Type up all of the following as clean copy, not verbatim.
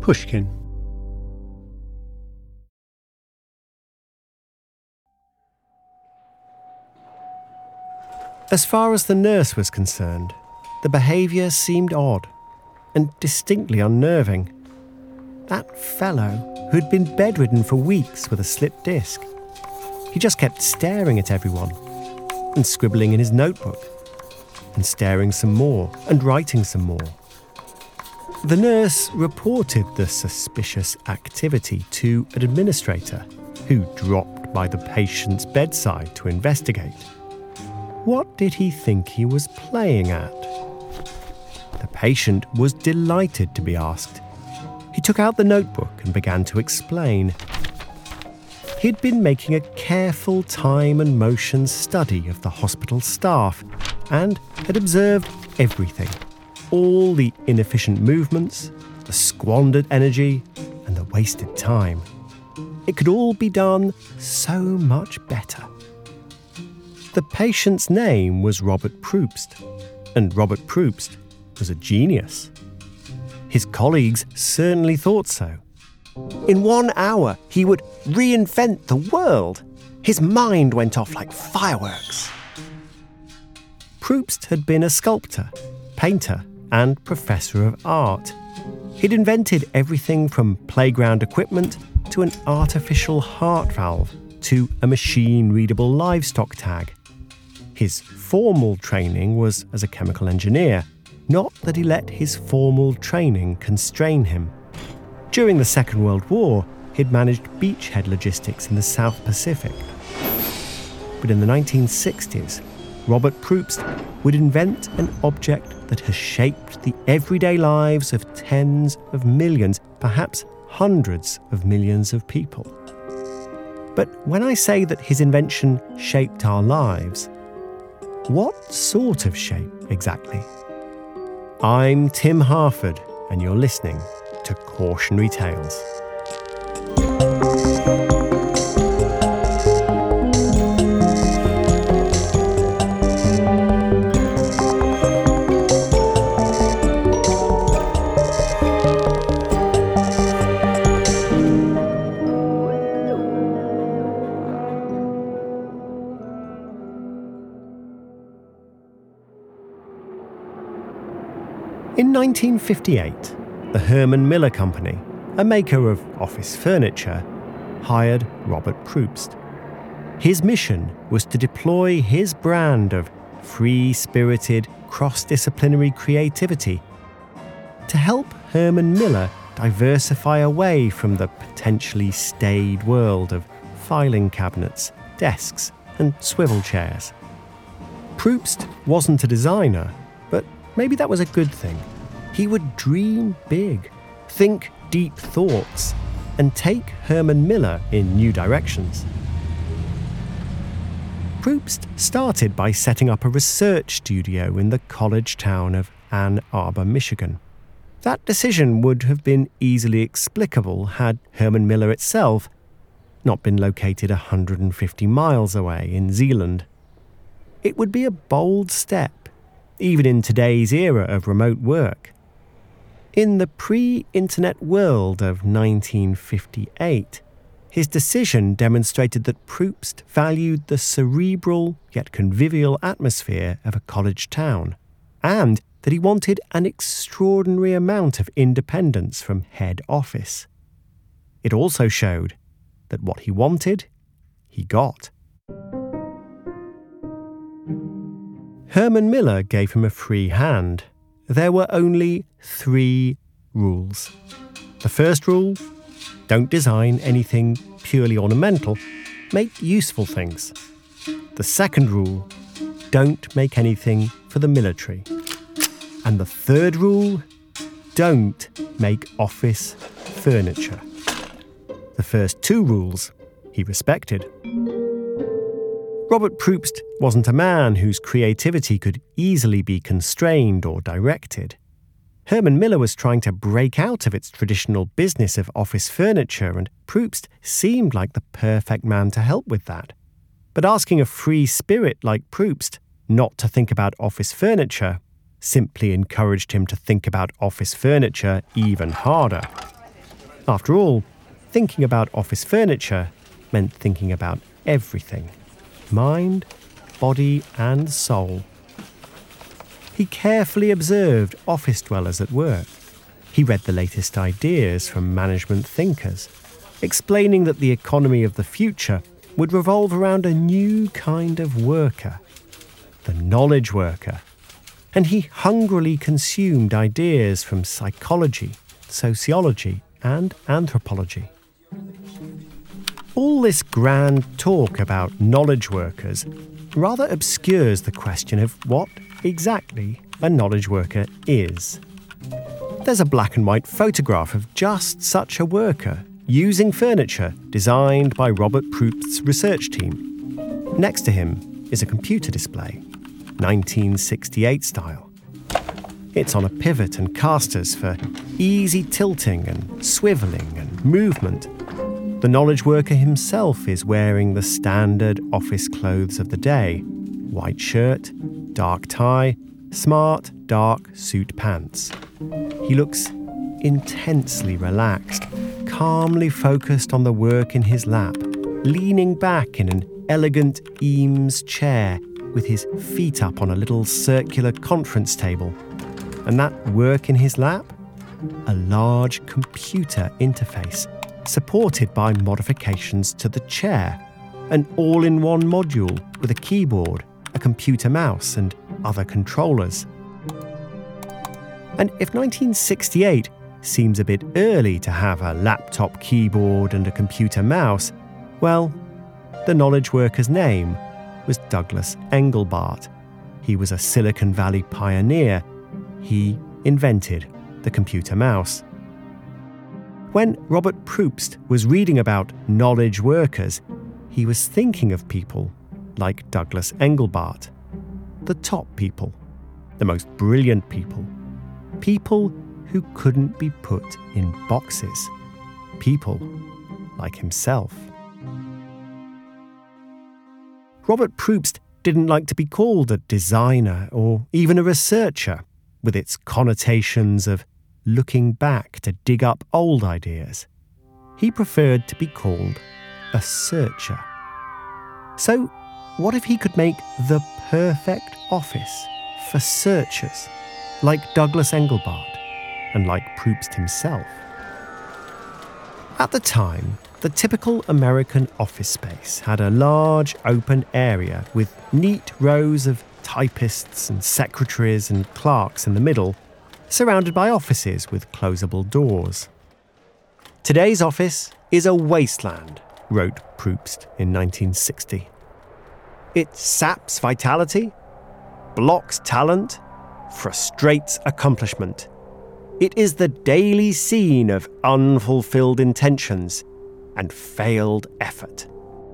Pushkin. As far as the nurse was concerned, the behaviour seemed odd and distinctly unnerving. That fellow, who'd been bedridden for weeks with a slipped disc, he just kept staring at everyone and scribbling in his notebook and staring some more and writing some more. The nurse reported the suspicious activity to an administrator who dropped by the patient's bedside to investigate. What did he think he was playing at? The patient was delighted to be asked. He took out the notebook and began to explain. He'd been making a careful time and motion study of the hospital staff and had observed everything. All the inefficient movements, the squandered energy, and the wasted time. It could all be done so much better. The patient's name was Robert Probst, and Robert Probst was a genius. His colleagues certainly thought so. In 1 hour, he would reinvent the world. His mind went off like fireworks. Probst had been a sculptor, painter, and professor of art. He'd invented everything from playground equipment to an artificial heart valve to a machine-readable livestock tag. His formal training was as a chemical engineer, not that he let his formal training constrain him. During the Second World War, he'd managed beachhead logistics in the South Pacific. But in the 1960s, Robert Probst would invent an object that has shaped the everyday lives of tens of millions, perhaps hundreds of millions of people. But when I say that his invention shaped our lives, what sort of shape exactly? I'm Tim Harford, and you're listening to Cautionary Tales. In 1958, the Herman Miller Company, a maker of office furniture, hired Robert Probst. His mission was to deploy his brand of free-spirited, cross-disciplinary creativity to help Herman Miller diversify away from the potentially staid world of filing cabinets, desks, and swivel chairs. Probst wasn't a designer, but maybe that was a good thing. He would dream big, think deep thoughts, and take Herman Miller in new directions. Probst started by setting up a research studio in the college town of Ann Arbor, Michigan. That decision would have been easily explicable had Herman Miller itself not been located 150 miles away in Zealand. It would be a bold step, even in today's era of remote work. In the pre-internet world of 1958, his decision demonstrated that Probst valued the cerebral yet convivial atmosphere of a college town, and that he wanted an extraordinary amount of independence from head office. It also showed that what he wanted, he got. Herman Miller gave him a free hand. There were only 3 rules. The first rule: don't design anything purely ornamental, make useful things. The second rule: don't make anything for the military. And the third rule: don't make office furniture. The first 2 rules he respected. Robert Probst wasn't a man whose creativity could easily be constrained or directed. Herman Miller was trying to break out of its traditional business of office furniture, and Probst seemed like the perfect man to help with that. But asking a free spirit like Probst not to think about office furniture simply encouraged him to think about office furniture even harder. After all, thinking about office furniture meant thinking about everything: mind, body, and soul. He carefully observed office dwellers at work. He read the latest ideas from management thinkers, explaining that the economy of the future would revolve around a new kind of worker, the knowledge worker. And he hungrily consumed ideas from psychology, sociology, and anthropology. All this grand talk about knowledge workers rather obscures the question of what exactly a knowledge worker is. There's a black and white photograph of just such a worker using furniture designed by Robert Proust's research team. Next to him is a computer display, 1968 style. It's on a pivot and casters for easy tilting and swiveling and movement. The knowledge worker himself is wearing the standard office clothes of the day: white shirt, dark tie, smart, dark suit pants. He looks intensely relaxed, calmly focused on the work in his lap, leaning back in an elegant Eames chair with his feet up on a little circular conference table. And that work in his lap? A large computer interface, supported by modifications to the chair, an all-in-one module with a keyboard, a computer mouse, and other controllers. And if 1968 seems a bit early to have a laptop keyboard and a computer mouse, well, the knowledge worker's name was Douglas Engelbart. He was a Silicon Valley pioneer. He invented the computer mouse. When Robert Proust was reading about knowledge workers, he was thinking of people like Douglas Engelbart, the top people, the most brilliant people, people who couldn't be put in boxes, people like himself. Robert Proust didn't like to be called a designer or even a researcher, with its connotations of looking back to dig up old ideas. He preferred to be called a searcher. So, what if he could make the perfect office for searchers, like Douglas Engelbart and like Proust himself? At the time, the typical American office space had a large open area with neat rows of typists and secretaries and clerks in the middle, surrounded by offices with closable doors. Today's office is a wasteland, wrote Proust in 1960. It saps vitality, blocks talent, frustrates accomplishment. It is the daily scene of unfulfilled intentions and failed effort.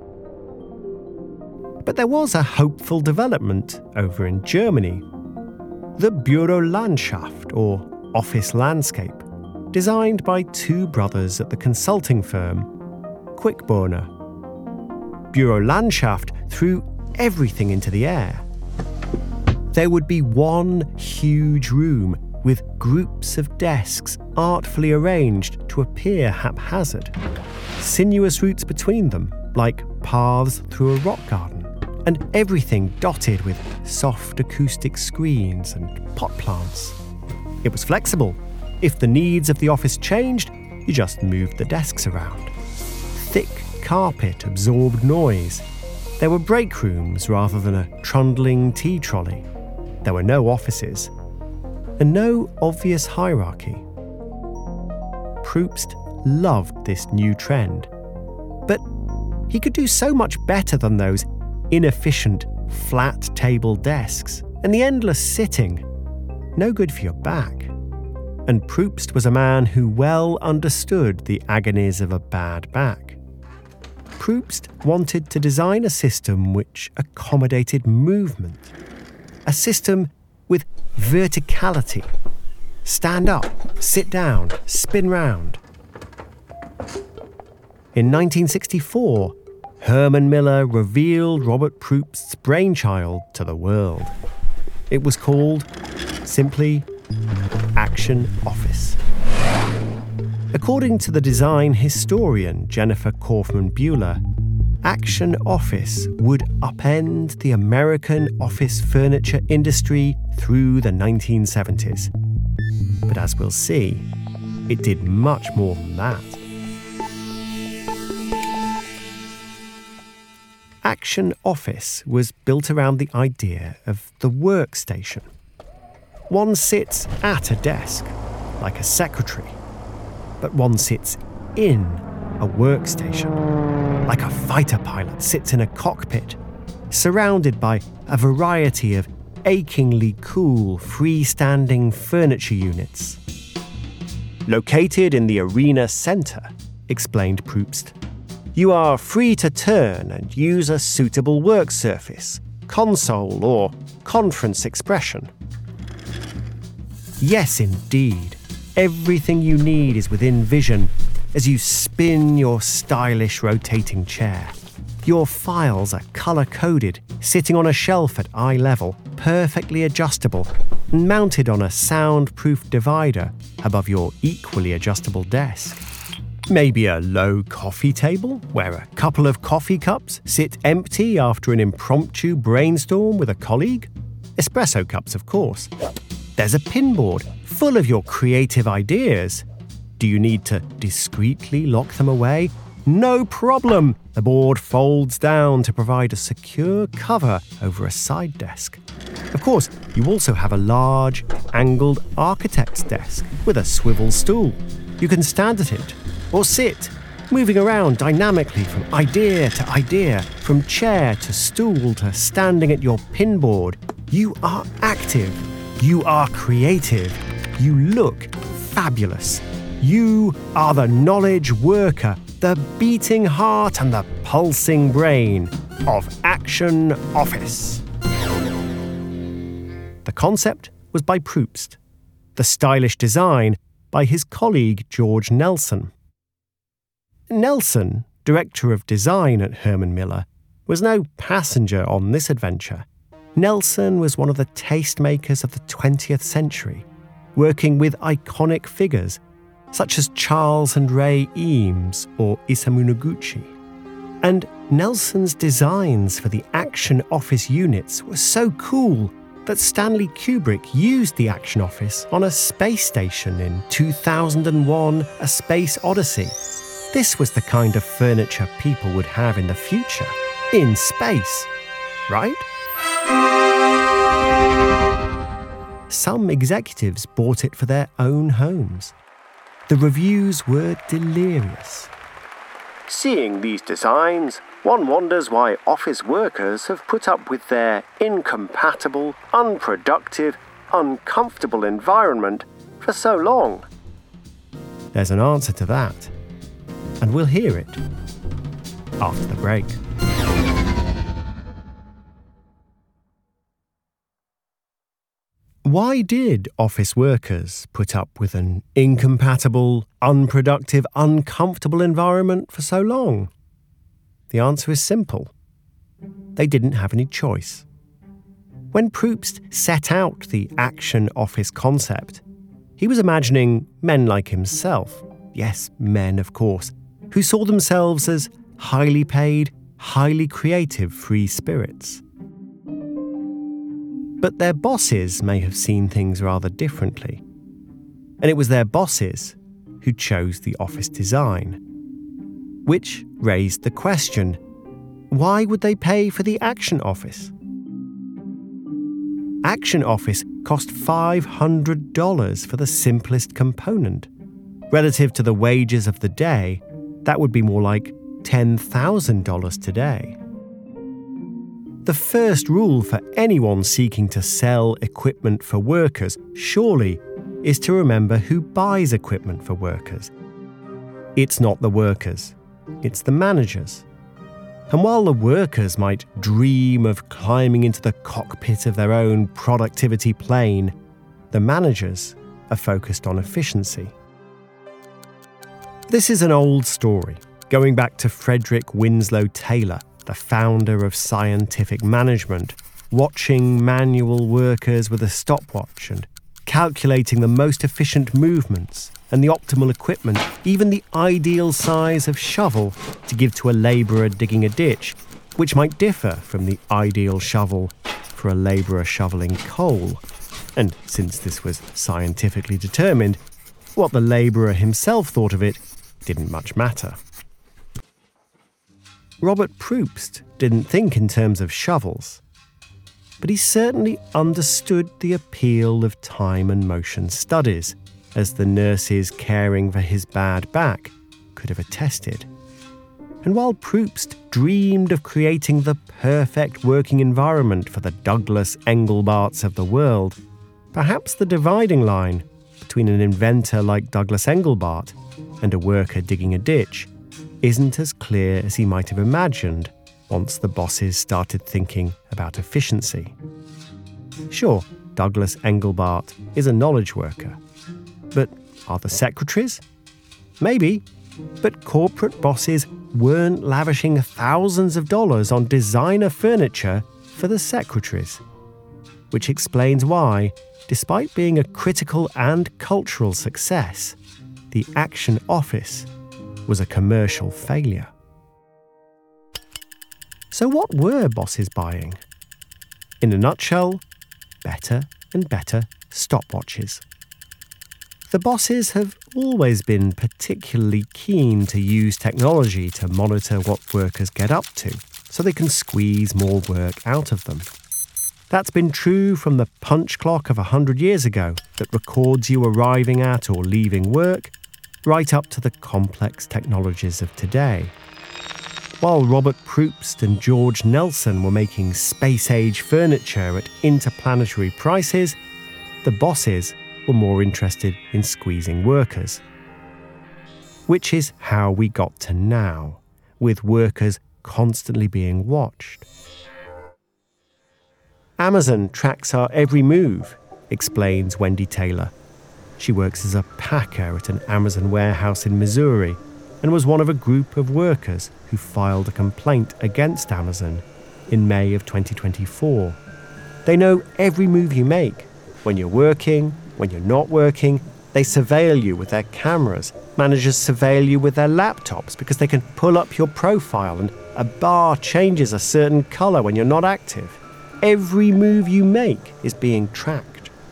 But there was a hopeful development over in Germany. The Bürolandschaft, or office landscape, designed by two brothers at the consulting firm Quickborner. Bürolandschaft threw everything into the air. There would be one huge room with groups of desks artfully arranged to appear haphazard, sinuous routes between them like paths through a rock garden, and everything dotted with soft acoustic screens and pot plants. It was flexible. If the needs of the office changed, you just moved the desks around. Thick carpet absorbed noise. There were break rooms rather than a trundling tea trolley. There were no offices, and no obvious hierarchy. Proust loved this new trend, but he could do so much better than those inefficient, flat table desks and the endless sitting. No good for your back. And Proust was a man who well understood the agonies of a bad back. Proust wanted to design a system which accommodated movement, a system with verticality. Stand up, sit down, spin round. In 1964, Herman Miller revealed Robert Proust's brainchild to the world. It was called, simply, Action Office. According to the design historian Jennifer Kaufman-Buehler, Action Office would upend the American office furniture industry through the 1970s. But as we'll see, it did much more than that. Action Office was built around the idea of the workstation. One sits at a desk, like a secretary, but one sits in a workstation, like a fighter pilot sits in a cockpit, surrounded by a variety of achingly cool freestanding furniture units. Located in the arena center, explained Probst, you are free to turn and use a suitable work surface, console or conference expression. Yes, indeed, everything you need is within vision as you spin your stylish rotating chair. Your files are colour-coded, sitting on a shelf at eye level, perfectly adjustable, and mounted on a soundproof divider above your equally adjustable desk. Maybe a low coffee table, where a couple of coffee cups sit empty after an impromptu brainstorm with a colleague. Espresso cups, of course. There's a pinboard full of your creative ideas. Do you need to discreetly lock them away? No problem! The board folds down to provide a secure cover over a side desk. Of course, you also have a large, angled architect's desk with a swivel stool. You can stand at it, or sit, moving around dynamically from idea to idea, from chair to stool to standing at your pinboard. You are active. You are creative. You look fabulous. You are the knowledge worker, the beating heart and the pulsing brain of Action Office. The concept was by Probst, the stylish design by his colleague George Nelson. Nelson, director of design at Herman Miller, was no passenger on this adventure. Nelson was one of the tastemakers of the 20th century, working with iconic figures such as Charles and Ray Eames or Isamu Noguchi. And Nelson's designs for the Action Office units were so cool that Stanley Kubrick used the Action Office on a space station in 2001: A Space Odyssey. This was the kind of furniture people would have in the future, in space, right? Some executives bought it for their own homes. The reviews were delirious. Seeing these designs, one wonders why office workers have put up with their incompatible, unproductive, uncomfortable environment for so long. There's an answer to that, and we'll hear it after the break. Why did office workers put up with an incompatible, unproductive, uncomfortable environment for so long? The answer is simple. They didn't have any choice. When Probst set out the Action Office concept, he was imagining men like himself, yes, men of course, who saw themselves as highly paid, highly creative free spirits. But their bosses may have seen things rather differently. And it was their bosses who chose the office design. Which raised the question, why would they pay for the Action Office? Action Office cost $500 for the simplest component. Relative to the wages of the day, that would be more like $10,000 today. The first rule for anyone seeking to sell equipment for workers, surely, is to remember who buys equipment for workers. It's not the workers, it's the managers. And while the workers might dream of climbing into the cockpit of their own productivity plane, the managers are focused on efficiency. This is an old story, going back to Frederick Winslow Taylor, the founder of scientific management, watching manual workers with a stopwatch and calculating the most efficient movements and the optimal equipment, even the ideal size of shovel to give to a labourer digging a ditch, which might differ from the ideal shovel for a labourer shovelling coal. And since this was scientifically determined, what the labourer himself thought of it didn't much matter. Robert Proust didn't think in terms of shovels, but he certainly understood the appeal of time and motion studies, as the nurses caring for his bad back could have attested. And while Proust dreamed of creating the perfect working environment for the Douglas Engelbarts of the world, perhaps the dividing line between an inventor like Douglas Engelbart and a worker digging a ditch isn't as clear as he might have imagined once the bosses started thinking about efficiency. Sure, Douglas Engelbart is a knowledge worker, but are the secretaries? Maybe, but corporate bosses weren't lavishing thousands of dollars on designer furniture for the secretaries, which explains why, despite being a critical and cultural success, the Action Office was a commercial failure. So what were bosses buying? In a nutshell, better and better stopwatches. The bosses have always been particularly keen to use technology to monitor what workers get up to, so they can squeeze more work out of them. That's been true from the punch clock of 100 years ago that records you arriving at or leaving work, right up to the complex technologies of today. While Robert Proust and George Nelson were making space-age furniture at interplanetary prices, the bosses were more interested in squeezing workers. Which is how we got to now, with workers constantly being watched. Amazon tracks our every move, explains Wendy Taylor. She works as a packer at an Amazon warehouse in Missouri and was one of a group of workers who filed a complaint against Amazon in May of 2024. They know every move you make. When you're working, when you're not working, they surveil you with their cameras. Managers surveil you with their laptops because they can pull up your profile and a bar changes a certain colour when you're not active. Every move you make is being tracked.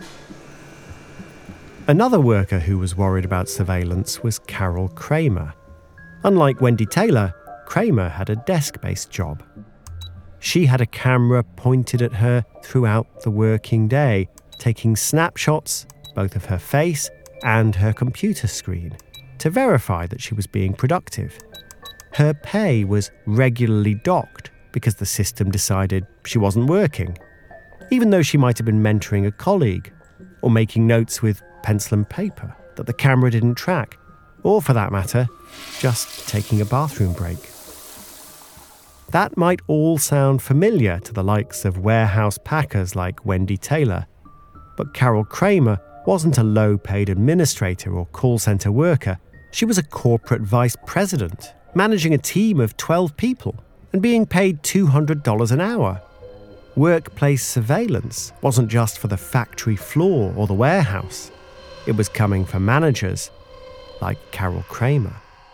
Another worker who was worried about surveillance was Carol Kramer. Unlike Wendy Taylor, Kramer had a desk-based job. She had a camera pointed at her throughout the working day, taking snapshots both of her face and her computer screen to verify that she was being productive. Her pay was regularly docked because the system decided she wasn't working, even though she might have been mentoring a colleague or making notes with pencil and paper that the camera didn't track, or for that matter, just taking a bathroom break. That might all sound familiar to the likes of warehouse packers like Wendy Taylor, but Carol Kramer wasn't a low-paid administrator or call centre worker. She was a corporate vice president, managing a team of 12 people and being paid $200 an hour. Workplace surveillance wasn't just for the factory floor or the warehouse. It was coming for managers like Carol Kramer.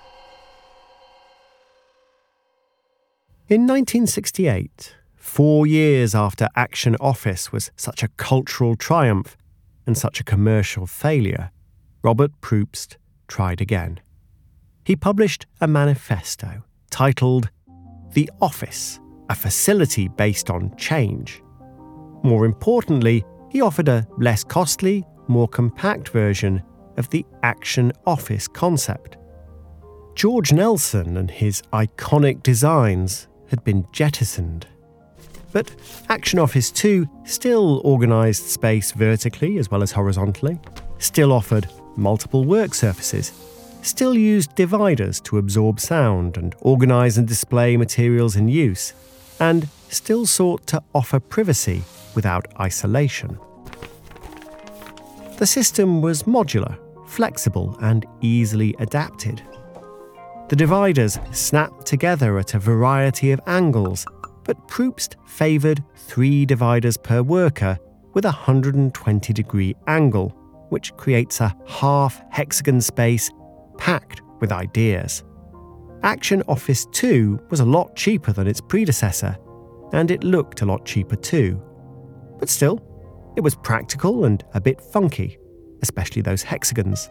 In 1968, 4 years after Action Office was such a cultural triumph and such a commercial failure, Robert Proust tried again. He published a manifesto titled The Office, a facility based on change. More importantly, he offered a less costly, more compact version of the Action Office concept. George Nelson and his iconic designs had been jettisoned. But Action Office 2 still organised space vertically as well as horizontally, still offered multiple work surfaces, still used dividers to absorb sound and organise and display materials in use, and still sought to offer privacy without isolation. The system was modular, flexible, and easily adapted. The dividers snapped together at a variety of angles, but Proust favoured 3 dividers per worker with a 120-degree angle, which creates a half-hexagon space packed with ideas. Action Office 2 was a lot cheaper than its predecessor, and it looked a lot cheaper too. But still, it was practical and a bit funky, especially those hexagons.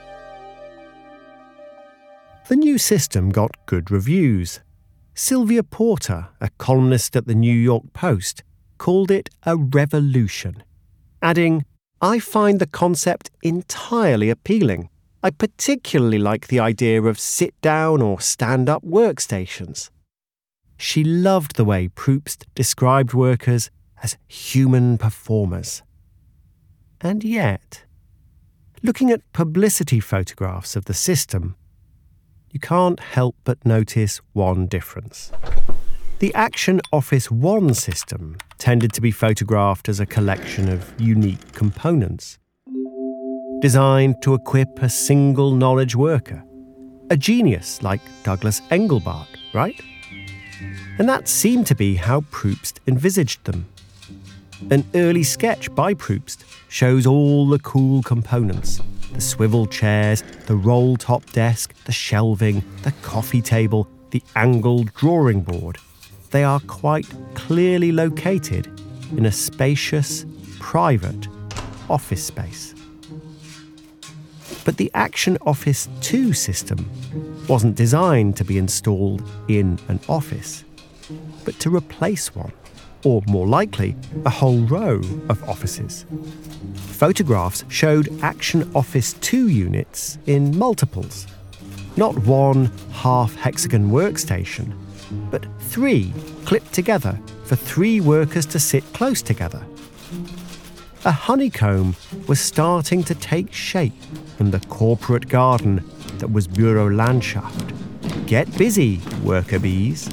The new system got good reviews. Sylvia Porter, a columnist at the New York Post, called it a revolution, adding, "I find the concept entirely appealing. I particularly like the idea of sit-down or stand-up workstations." She loved the way Proust described workers as human performers. And yet, looking at publicity photographs of the system, you can't help but notice one difference. The Action Office 1 system tended to be photographed as a collection of unique components, designed to equip a single knowledge worker, a genius like Douglas Engelbart, right? And that seemed to be how Proust envisaged them. An early sketch by Proust shows all the cool components: the swivel chairs, the roll-top desk, the shelving, the coffee table, the angled drawing board. They are quite clearly located in a spacious, private office space. But the Action Office 2 system wasn't designed to be installed in an office, but to replace one, or more likely, a whole row of offices. Photographs showed Action Office 2 units in multiples. Not one half-hexagon workstation, but 3 clipped together for 3 workers to sit close together. A honeycomb was starting to take shape in the corporate garden that was Bürolandschaft. Get busy, worker bees.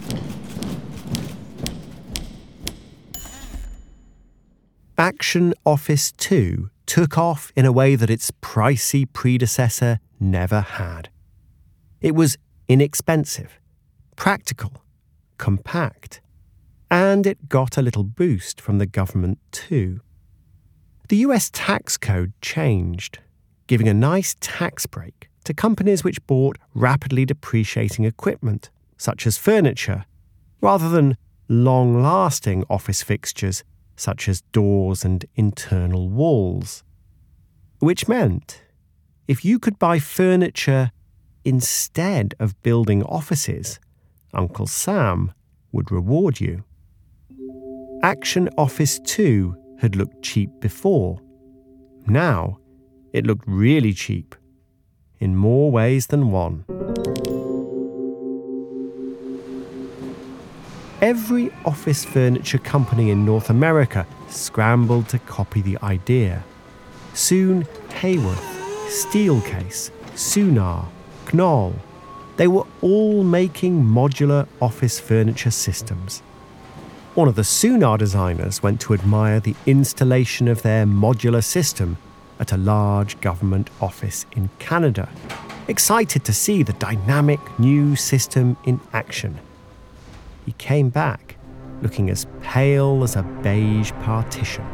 Action Office 2 took off in a way that its pricey predecessor never had. It was inexpensive, practical, compact, and it got a little boost from the government too. The US tax code changed, giving a nice tax break to companies which bought rapidly depreciating equipment, such as furniture, rather than long-lasting office fixtures such as doors and internal walls. Which meant, if you could buy furniture instead of building offices, Uncle Sam would reward you. Action Office 2 had looked cheap before. Now, it looked really cheap, in more ways than one. Every office furniture company in North America scrambled to copy the idea. Soon, Haworth, Steelcase, Sunar, Knoll, they were all making modular office furniture systems. One of the Sunar designers went to admire the installation of their modular system at a large government office in Canada, excited to see the dynamic new system in action. He came back looking as pale as a beige partition.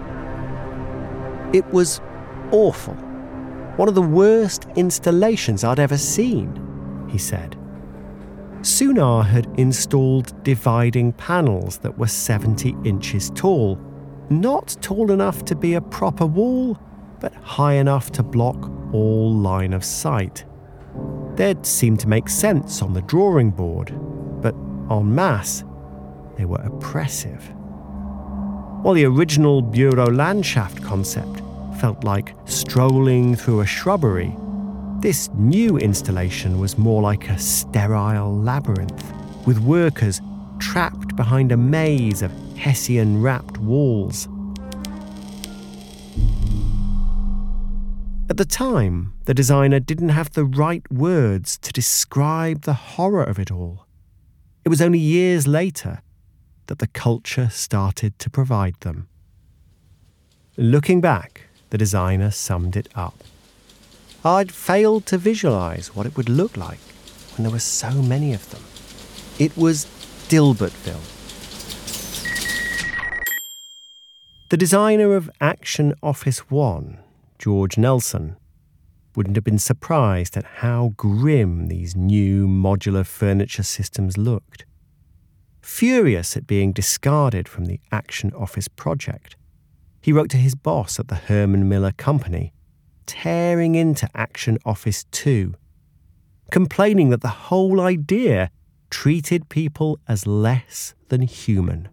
It was awful. One of the worst installations I'd ever seen, he said. Sunar had installed dividing panels that were 70 inches tall, not tall enough to be a proper wall, but high enough to block all line of sight. They'd seemed to make sense on the drawing board, but en masse, they were oppressive. While the original Bürolandschaft concept felt like strolling through a shrubbery, this new installation was more like a sterile labyrinth, with workers trapped behind a maze of Hessian-wrapped walls. At the time, the designer didn't have the right words to describe the horror of it all. It was only years later that the culture started to provide them. Looking back, the designer summed it up. I'd failed to visualize what it would look like when there were so many of them. It was Dilbertville. The designer of Action Office 1 George Nelson, wouldn't have been surprised at how grim these new modular furniture systems looked. Furious at being discarded from the Action Office project, he wrote to his boss at the Herman Miller Company, tearing into Action Office 2, complaining that the whole idea treated people as less than human.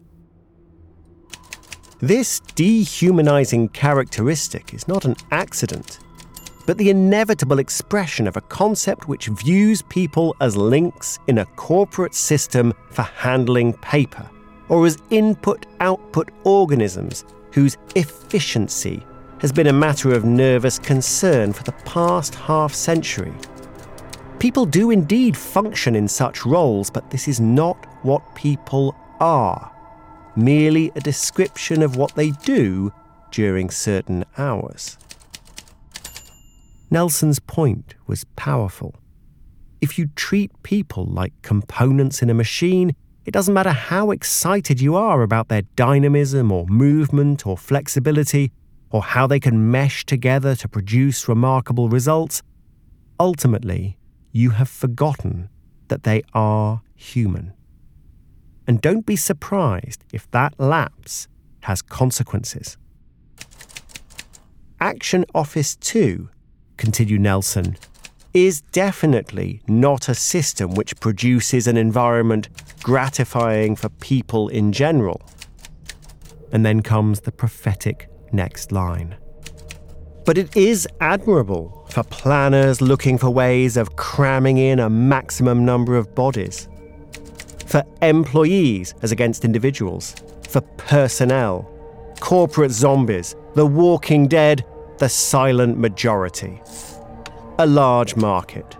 This dehumanizing characteristic is not an accident, but the inevitable expression of a concept which views people as links in a corporate system for handling paper, or as input-output organisms whose efficiency has been a matter of nervous concern for the past half-century. People do indeed function in such roles, but this is not what people are, merely a description of what they do during certain hours. Nelson's point was powerful. If you treat people like components in a machine, it doesn't matter how excited you are about their dynamism or movement or flexibility, or how they can mesh together to produce remarkable results. Ultimately, you have forgotten that they are human. And don't be surprised if that lapse has consequences. Action Office 2, continued Nelson, is definitely not a system which produces an environment gratifying for people in general. And then comes the prophetic next line. But it is admirable for planners looking for ways of cramming in a maximum number of bodies. For employees as against individuals. For personnel. Corporate zombies. The walking dead. The silent majority. A large market.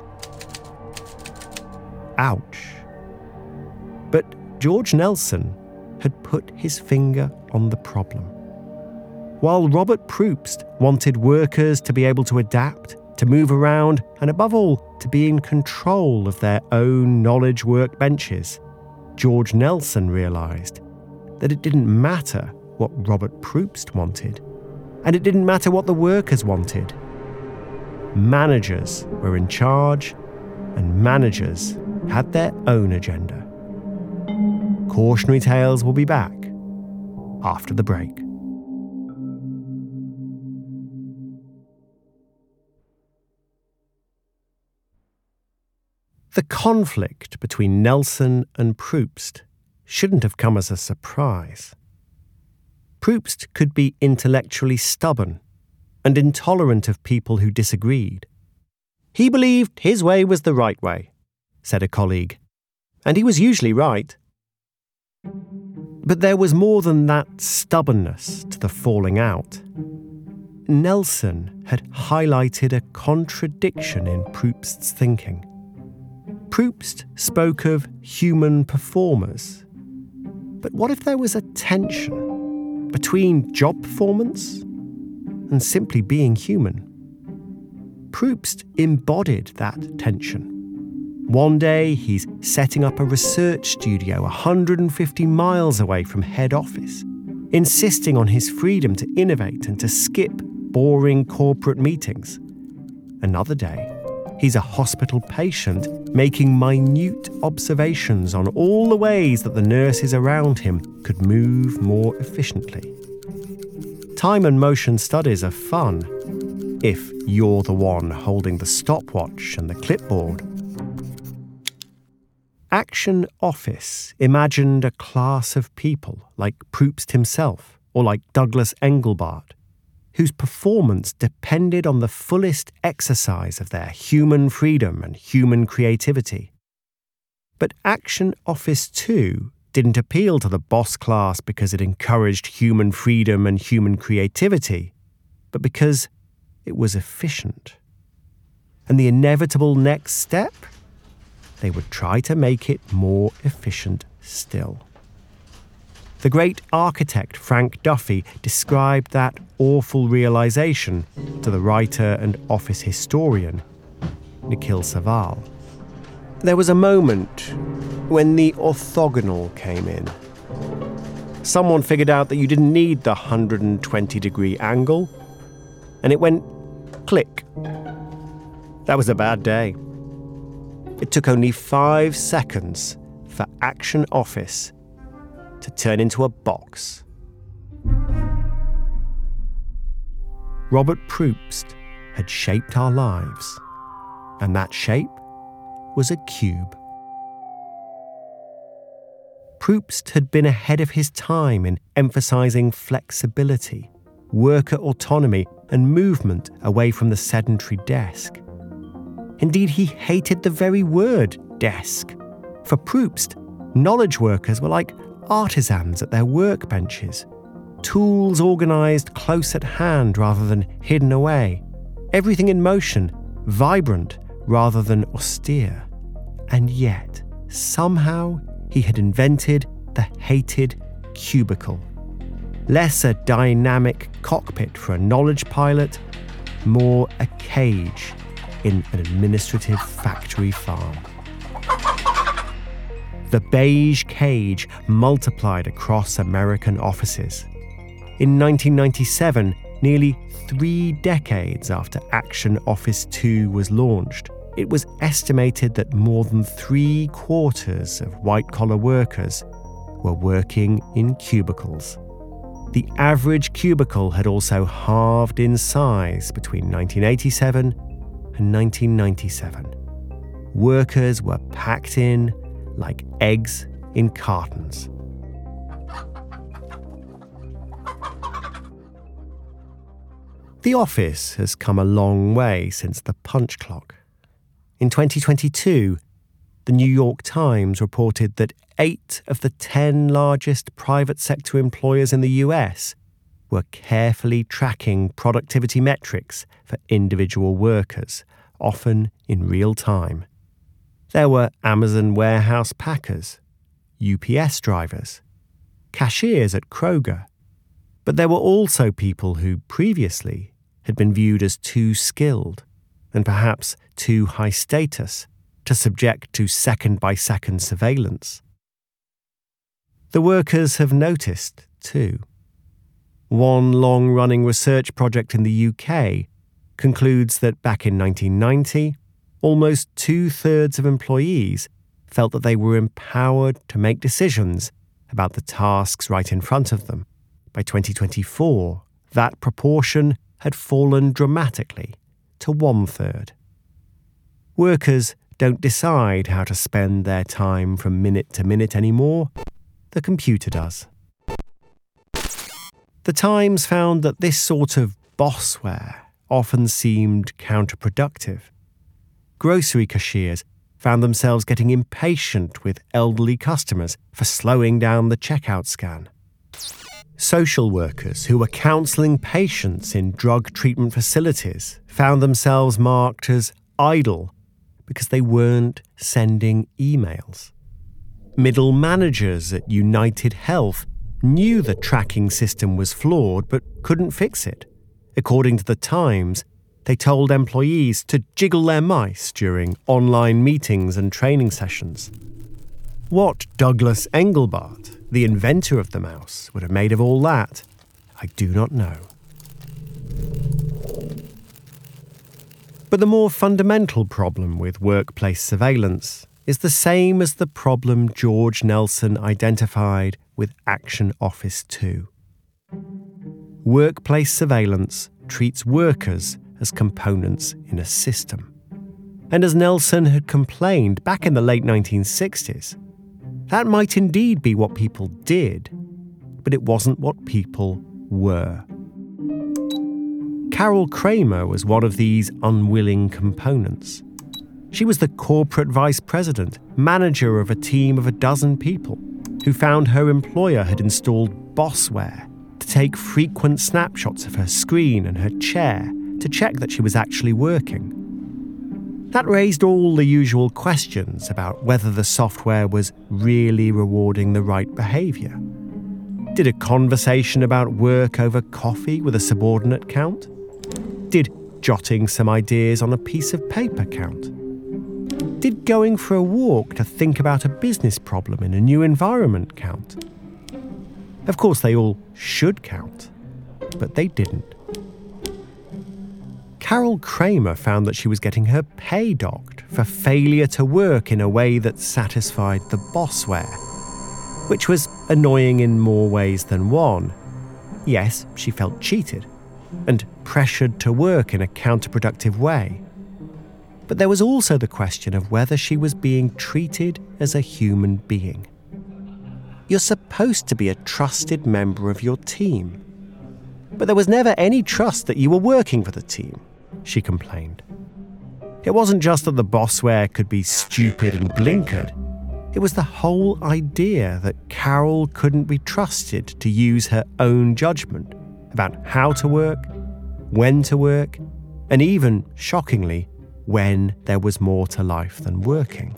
Ouch. But George Nelson had put his finger on the problem. While Robert Probst wanted workers to be able to adapt, to move around, and above all, to be in control of their own knowledge workbenches, George Nelson realised that it didn't matter what Robert Probst wanted, and it didn't matter what the workers wanted. Managers were in charge, and managers had their own agenda. Cautionary Tales will be back after the break. The conflict between Nelson and Probst shouldn't have come as a surprise. Probst could be intellectually stubborn and intolerant of people who disagreed. He believed his way was the right way, said a colleague, and he was usually right. But there was more than that stubbornness to the falling out. Nelson had highlighted a contradiction in Probst's thinking. Probst spoke of human performers. But what if there was a tension between job performance and simply being human? Probst embodied that tension. One day, he's setting up a research studio 150 miles away from head office, insisting on his freedom to innovate and to skip boring corporate meetings. Another day, he's a hospital patient making minute observations on all the ways that the nurses around him could move more efficiently. Time and motion studies are fun if you're the one holding the stopwatch and the clipboard. Action Office imagined a class of people like Probst himself or like Douglas Engelbart, whose performance depended on the fullest exercise of their human freedom and human creativity. But Action Office 2 didn't appeal to the boss class because it encouraged human freedom and human creativity, but because it was efficient. And the inevitable next step? They would try to make it more efficient still. The great architect Frank Duffy described that awful realization to the writer and office historian Nikhil Saval. There was a moment when the orthogonal came in. Someone figured out that you didn't need the 120-degree angle. and it went click. That was a bad day. It took only 5 seconds for Action Office to turn into a box. Robert Probst had shaped our lives, and that shape was a cube. Probst had been ahead of his time in emphasising flexibility, worker autonomy, and movement away from the sedentary desk. Indeed, he hated the very word desk. For Probst, knowledge workers were like artisans at their workbenches, tools organised close at hand rather than hidden away, everything in motion, vibrant rather than austere. And yet, somehow, he had invented the hated cubicle. Less a dynamic cockpit for a knowledge pilot, more a cage in an administrative factory farm. The beige cage multiplied across American offices. In 1997, nearly 3 decades after Action Office 2 was launched, it was estimated that more than 3/4 of white-collar workers were working in cubicles. The average cubicle had also halved in size between 1987 and 1997. Workers were packed in like eggs in cartons. The office has come a long way since the punch clock. In 2022, the New York Times reported that 8 of the 10 largest private sector employers in the US were carefully tracking productivity metrics for individual workers, often in real time. There were Amazon warehouse packers, UPS drivers, cashiers at Kroger, but there were also people who previously had been viewed as too skilled and perhaps too high status to subject to second-by-second surveillance. The workers have noticed, too. One long-running research project in the UK concludes that back in 1990, almost 2/3 of employees felt that they were empowered to make decisions about the tasks right in front of them. By 2024, that proportion had fallen dramatically to 1/3. Workers don't decide how to spend their time from minute to minute anymore. The computer does. The Times found that this sort of bossware often seemed counterproductive. Grocery cashiers found themselves getting impatient with elderly customers for slowing down the checkout scan. Social workers who were counselling patients in drug treatment facilities found themselves marked as idle because they weren't sending emails. Middle managers at United Health knew the tracking system was flawed but couldn't fix it. According to the Times, they told employees to jiggle their mice during online meetings and training sessions. What Douglas Engelbart, the inventor of the mouse, would have made of all that, I do not know. But the more fundamental problem with workplace surveillance is the same as the problem George Nelson identified with Action Office 2. Workplace surveillance treats workers as components in a system. And as Nelson had complained back in the late 1960s, that might indeed be what people did, but it wasn't what people were. Carol Kramer was one of these unwilling components. She was the corporate vice president, manager of a team of 12 people, who found her employer had installed Bossware to take frequent snapshots of her screen and her chair to check that she was actually working. That raised all the usual questions about whether the software was really rewarding the right behaviour. Did a conversation about work over coffee with a subordinate count? Did jotting some ideas on a piece of paper count? Did going for a walk to think about a business problem in a new environment count? Of course, they all should count, but they didn't. Carol Kramer found that she was getting her pay docked for failure to work in a way that satisfied the bossware, which was annoying in more ways than one. Yes, she felt cheated and pressured to work in a counterproductive way. But there was also the question of whether she was being treated as a human being. You're supposed to be a trusted member of your team. But there was never any trust that you were working for the team, she complained. It wasn't just that the bossware could be stupid and blinkered. It was the whole idea that Carol couldn't be trusted to use her own judgment about how to work, when to work, and even, shockingly, when there was more to life than working.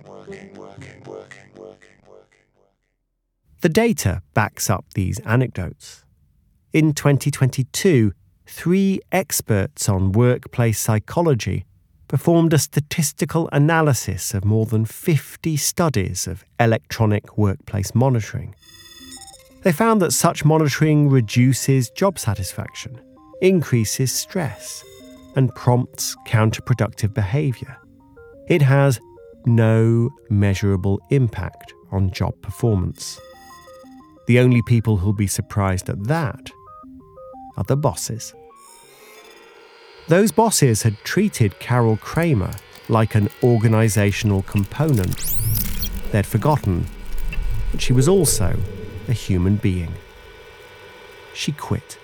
The data backs up these anecdotes. In 2022, 3 experts on workplace psychology performed a statistical analysis of more than 50 studies of electronic workplace monitoring. They found that such monitoring reduces job satisfaction, increases stress, and prompts counterproductive behaviour. It has no measurable impact on job performance. The only people who'll be surprised at that are the bosses. Those bosses had treated Carol Kramer like an organisational component. They'd forgotten that she was also a human being. She quit.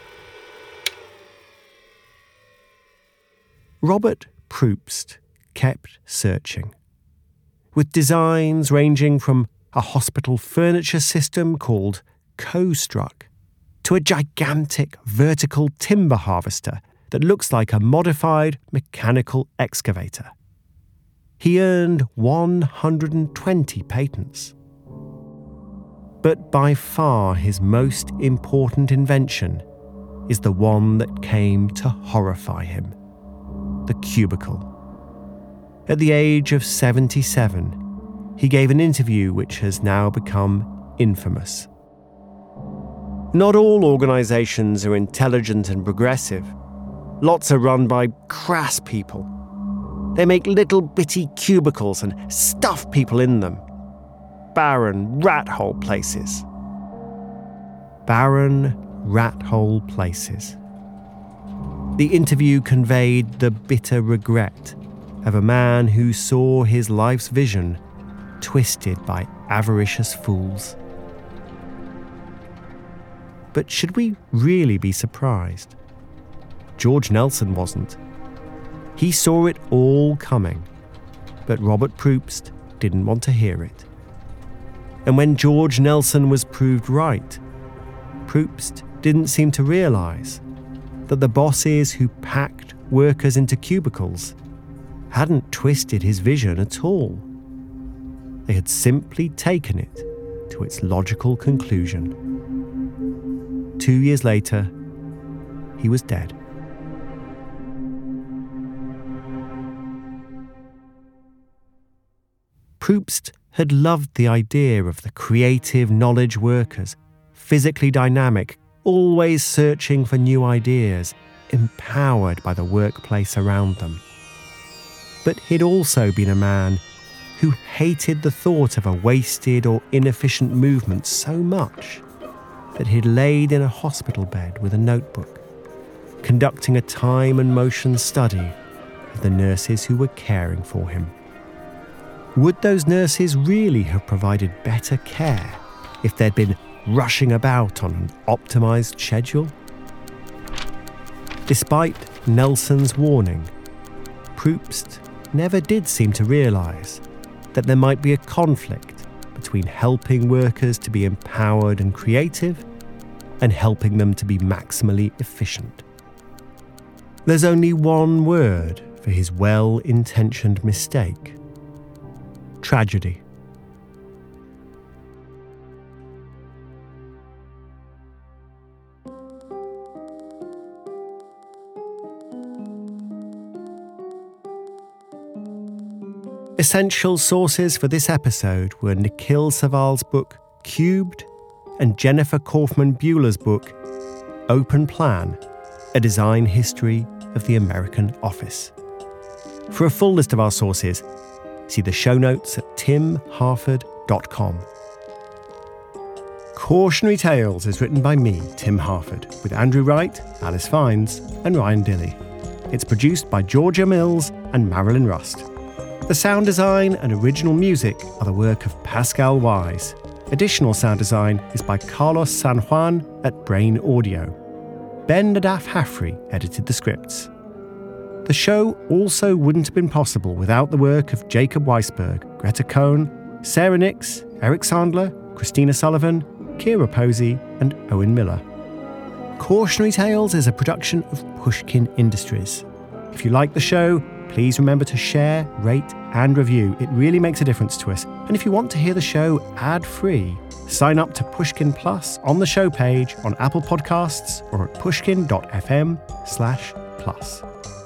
Robert Probst kept searching, with designs ranging from a hospital furniture system called Co-Struck to a gigantic vertical timber harvester that looks like a modified mechanical excavator. He earned 120 patents. But by far his most important invention is the one that came to horrify him: the cubicle. At the age of 77, he gave an interview which has now become infamous. Not all organisations are intelligent and progressive. Lots are run by crass people. They make little bitty cubicles and stuff people in them. Barren, rat-hole places. Barren, rat-hole places. The interview conveyed the bitter regret of a man who saw his life's vision twisted by avaricious fools. But should we really be surprised? George Nelson wasn't. He saw it all coming, but Robert Probst didn't want to hear it. And when George Nelson was proved right, Probst didn't seem to realise that the bosses who packed workers into cubicles hadn't twisted his vision at all. They had simply taken it to its logical conclusion. 2 years later, he was dead. Probst had loved the idea of the creative knowledge workers, physically dynamic, always searching for new ideas, empowered by the workplace around them. But he'd also been a man who hated the thought of a wasted or inefficient movement so much that he'd laid in a hospital bed with a notebook, conducting a time and motion study of the nurses who were caring for him. Would those nurses really have provided better care if they'd been rushing about on an optimised schedule? Despite Nelson's warning, Probst never did seem to realise that there might be a conflict between helping workers to be empowered and creative and helping them to be maximally efficient. There's only one word for his well-intentioned mistake: tragedy. Essential sources for this episode were Nikhil Saval's book Cubed and Jennifer Kaufman Buehler's book Open Plan: A Design History of the American Office. For a full list of our sources, see the show notes at timharford.com. Cautionary Tales is written by me, Tim Harford, with Andrew Wright, Alice Fiennes, and Ryan Dilley. It's produced by Georgia Mills and Marilyn Rust. The sound design and original music are the work of Pascal Wise. Additional sound design is by Carlos San Juan at Brain Audio. Ben Nadaf Hafri edited the scripts. The show also wouldn't have been possible without the work of Jacob Weisberg, Greta Cohn, Sarah Nix, Eric Sandler, Christina Sullivan, Kira Posey, and Owen Miller. Cautionary Tales is a production of Pushkin Industries. If you like the show, please remember to share, rate, and review. It really makes a difference to us. And if you want to hear the show ad-free, sign up to Pushkin Plus on the show page on Apple Podcasts or at pushkin.fm/plus.